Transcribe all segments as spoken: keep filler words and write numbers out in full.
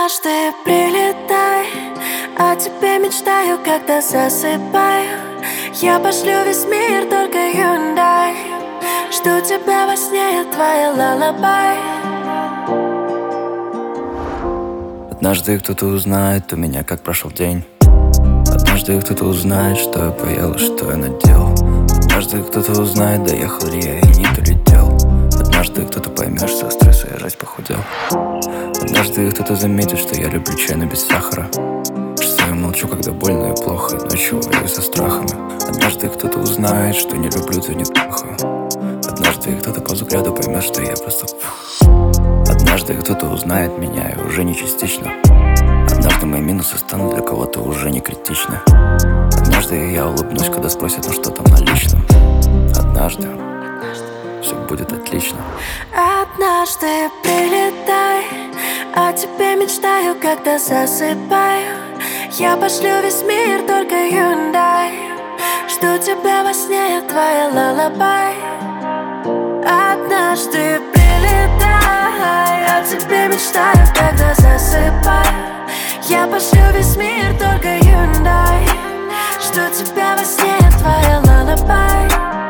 Однажды прилетай, о тебе мечтаю, когда засыпаю. Я пошлю весь мир, только Hyundai. Жду тебя во сне, я твоя лалабай. Однажды кто-то узнает у меня, как прошел день. Однажды кто-то узнает, что я поел и что я надел. Однажды кто-то узнает, доехал ли я и не долетел. Однажды кто-то поймет, что стресс и жать похудел. Однажды кто-то заметит, что я люблю чай, но без сахара. Что я молчу, когда больно и плохо, и ночью воюю со страхами. Однажды кто-то узнает, что не люблю, то не трахаю. Однажды кто-то по взгляду поймет, что я просто... Однажды кто-то узнает меня, и уже не частично. Однажды мои минусы станут для кого-то уже не критичны. Однажды я улыбнусь, когда спросят, ну что там на личном. Однажды все будет отлично. Однажды прилетай, о тебе мечтаю, когда засыпаю. Я пошлю весь мир, только Hyundai. Жду тебя во сне, я твоя лалабай. Однажды прилетай, о тебе мечтаю, когда засыпаю. Я пошлю весь мир, только Hyundai. Жду тебя во сне, я твоя лалабай.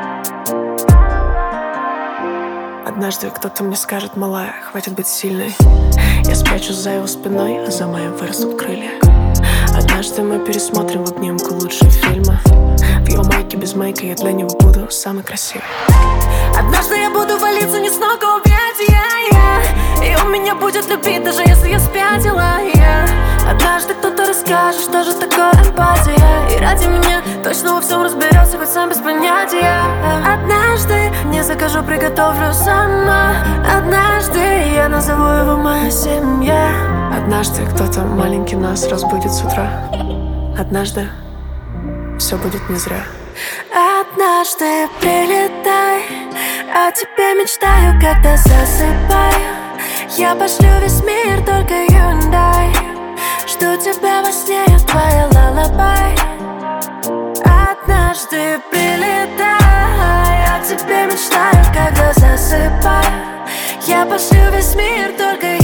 Однажды кто-то мне скажет: малая, хватит быть сильной. Я спрячусь за его спиной, а за моим вырастут крылья. Однажды мы пересмотрим в обнимку лучшие фильмы. В его майке без мейка я для него буду самый красивый. Однажды я буду валиться не с ног, а убить, yeah, yeah. И он меня будет любить, даже если я спятила, yeah. Однажды кто-то расскажет, что же такое эмпатия. И ради меня точно во всем разберется, хоть сам без понятия. Однажды не закажу, приготовлю сама. Однажды я назову его моя семья. Однажды кто-то маленький нас разбудит с утра. Однажды все будет не зря. Однажды прилетай, о тебе мечтаю, когда засыпаю. Я пошлю весь мир, только Hyundai. Жду тебя во сне, я твоя лалабай. Однажды прилетай, о тебе мечтаю, когда засыпаю. Я пошлю весь мир, только